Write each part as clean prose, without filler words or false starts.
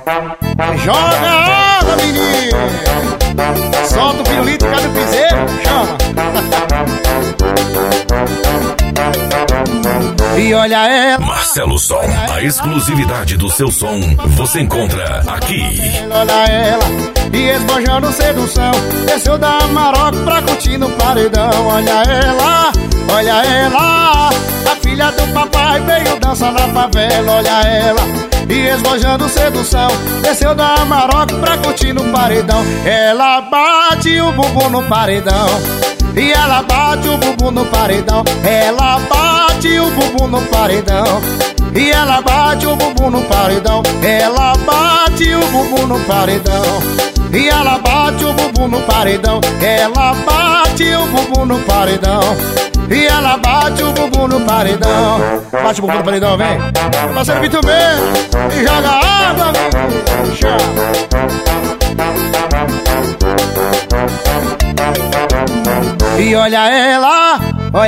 Joga água, menino. Solta o pirulito, cadê o piseiro? Chama. E olha ela. Marcelo Som, a exclusividade do seu som você encontra aqui. Olha ela, e esbanjando sedução, desceu da Maroc pra curtir no paredão. Olha ela, a filha do papai veio dançar na favela. Olha ela, e esbanjando sedução, desceu da Maroc pra curtir no paredão. Ela bate o bumbum no paredão, e ela bate o bumbum no paredão. Ela bate o bumbum no paredão, e ela bate o bumbum no paredão. Ela bate o bumbum no paredão, e ela bate o bumbum no paredão. Ela bate o bumbum no paredão, e ela bate o bumbum no paredão. Bate o bumbum no paredão, vem. Parceiro Vitor B, e joga água, bicha. E olha ela,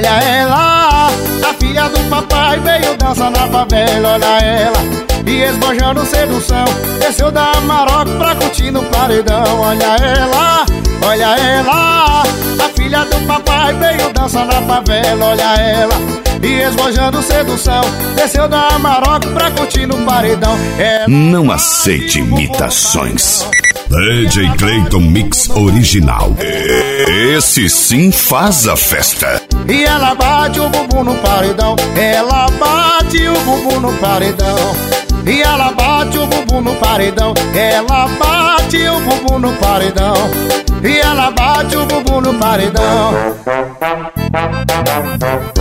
a filha do papai veio dançar na favela. Olha ela, e esbanjando sedução, desceu da Maroc pra curtir no paredão. Olha ela, a filha do papai veio dançar na favela. Olha ela, e esbanjando sedução, desceu da Maroc pra curtir no paredão. Não aceite imitações. DJ Clayton Mix Original. Esse sim faz a festa. E ela bate o bumbum no paredão. Ela bate o bumbum no paredão, e ela bate o bumbum no paredão. Ela bate o bumbum no paredão, e ela bate o bumbum no paredão.